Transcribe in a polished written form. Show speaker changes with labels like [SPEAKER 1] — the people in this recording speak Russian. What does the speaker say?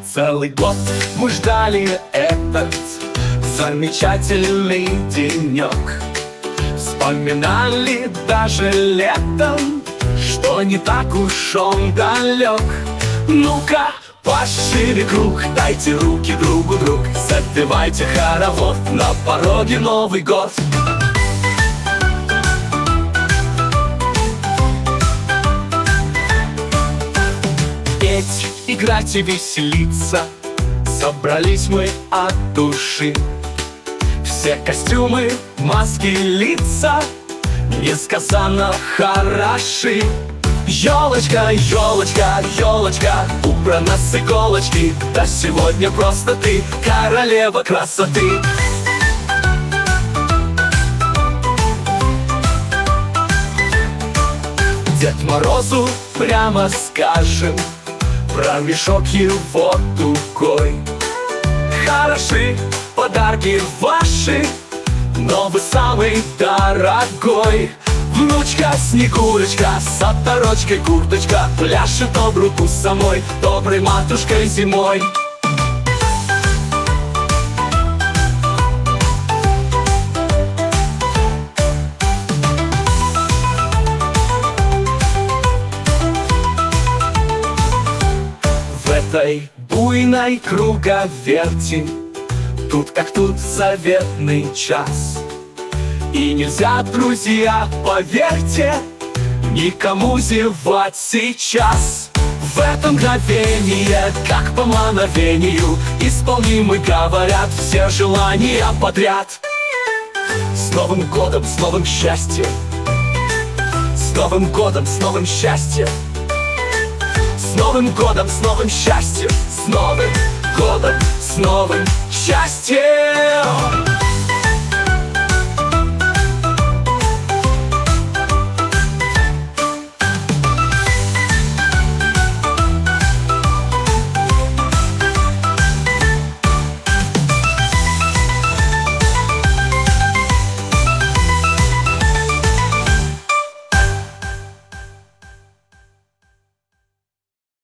[SPEAKER 1] Целый год мы ждали этот замечательный денек. Вспоминали даже летом, что не так уж он далек. Ну-ка, пошире круг, дайте руки другу, друг. Запевайте хоровод, на пороге Новый год. Петь, играть и веселиться собрались мы от души. Все костюмы, маски, лица несказанно хороши. Ёлочка, ёлочка, ёлочка, убрана с иголочки. Да сегодня просто ты королева красоты. Дед Морозу прямо скажем про мешок его тугой. Хороши подарки ваши, но вы самый дорогой. Внучка Снегурочка с оторочкой курточка пляшет об руку самой доброй матушкой зимой. В этой буйной круговерти тут как тут заветный час. И нельзя, друзья, поверьте, никому зевать сейчас. В это мгновение, как по мановению, исполнимы, говорят, все желания подряд. С Новым годом, с новым счастьем! С Новым годом, с новым счастьем! С Новым годом, с новым счастьем! С Новым годом, с новым